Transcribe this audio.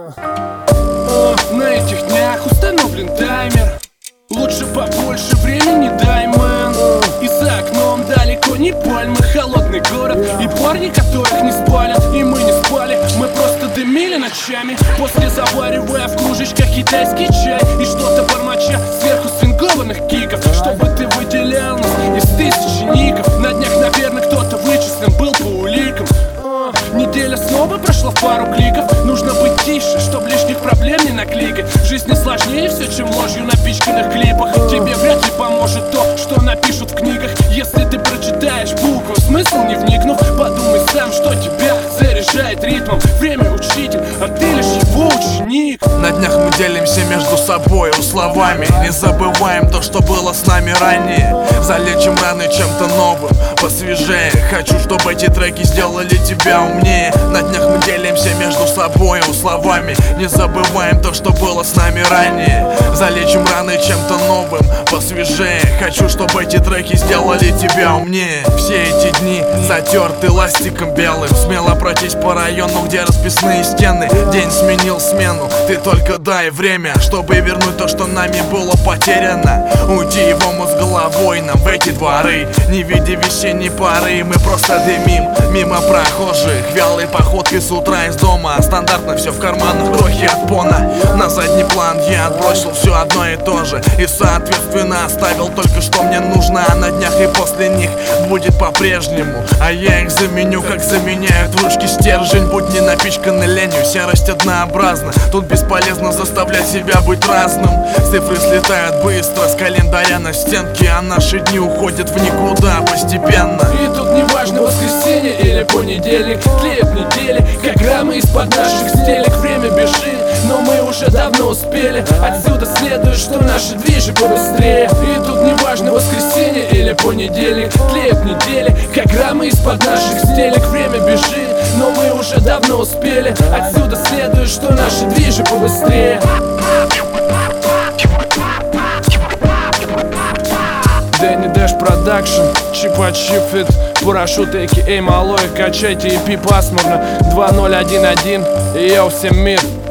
На этих днях установлен таймер. Лучше побольше времени дай, мэн. И за окном далеко не пальмы, холодный город и парни, которых не спалят. И мы не спали, мы просто дымили ночами, после заваривая в кружечках китайский чай. И что-то бормоча сверху свингованных киков, чтобы ты выделял нас из тысячи ников. На днях, наверное, кто-то вычислен был по уликам. Неделя снова прошла в пару кликов. Нужно быть тише, чтоб лишних проблем не накликать. В жизни сложнее все, чем ложью напичканных клипах. Тебе вряд ли поможет то, что напишут в книгах. Если ты прочитаешь букву, смысл не вникнув, подумай сам, что тебя заряжает ритмом. Время учитель, а ты лишь его ученик. На днях мы делимся между собой словами. Не забываем то, что было с нами ранее. Залечим раны чем-то новым, посвежее. Хочу, чтобы эти треки сделали тебя умнее. На днях мы делимся между собой словами. Не забываем то, что было с нами ранее. Залечим раны чем-то новым, посвежее. Хочу, чтобы эти треки сделали тебя умнее. Все эти дни затерты ластиком белым. Смело пройтись по району, где расписные стены. День сменил смену, ты только дай время, чтобы вернуть то, что нами было потеряно. Уйти его мы с головой нам в эти дворы. Не видя весенней поры, мы просто дымим мимо прохожих, вялой походкой с утра из дома. Стандартно все в карманах, крохи от пона. На задний план я отбросил все одно и то же, и соответственно оставил только что мне нужно. А на днях и после них будет по-прежнему, а я их заменю, как заменяют ручки стержень. Будь не напичканы ленью, серость однообразна. Тут бесполезно заставлять себя быть разным. Цифры слетают быстро с календаря на стенке, а наши дни уходят в никуда постепенно. И тут не важно, воскресенье или понедельник, тлеют недели, как граммы из-под наших стелек. Время бежит, но мы уже давно успели. Отсюда следует, что наши движи побыстрее. И тут не важно, воскресенье или понедельник, тлеют недели, как граммы из-под наших стелек. Время бежит, но мы уже давно успели. Отсюда следует, что наши движи побыстрее. Дэнни Дэш Продакшн, Чипа-чип фит, парашют, а.к.а. малой. Качайте EP пасмурно, 2011. Йоу, всем мир.